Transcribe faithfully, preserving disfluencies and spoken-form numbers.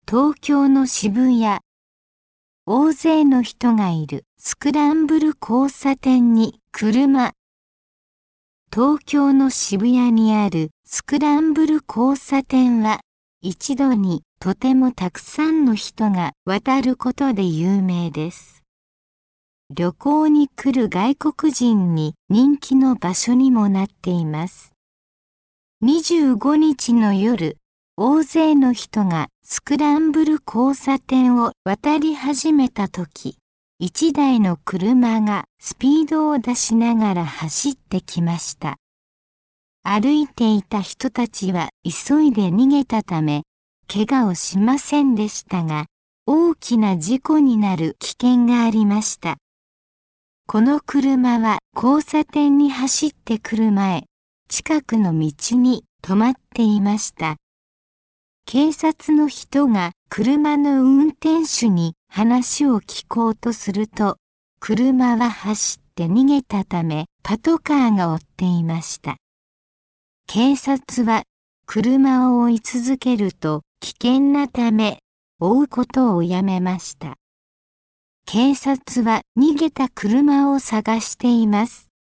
東京の渋谷。大勢の人がいるスクランブル交差点に車。東京の渋谷にあるスクランブル交差点は一度にとてもたくさんの人が渡ることで有名です。旅行に来る外国人に人気の場所にもなっています。にじゅうごにちの夜、大勢の人がスクランブル交差点を渡り始めたとき、一台の車がスピードを出しながら走ってきました。歩いていた人たちは急いで逃げたため、怪我をしませんでしたが、大きな事故になる危険がありました。この車は交差点に走ってくる前、近くの道に止まっていました。警察の人が車の運転手に話を聞こうとすると、車は走って逃げたためパトカーが追っていました。警察は車を追い続けると危険なため追うことをやめました。警察は逃げた車を探しています。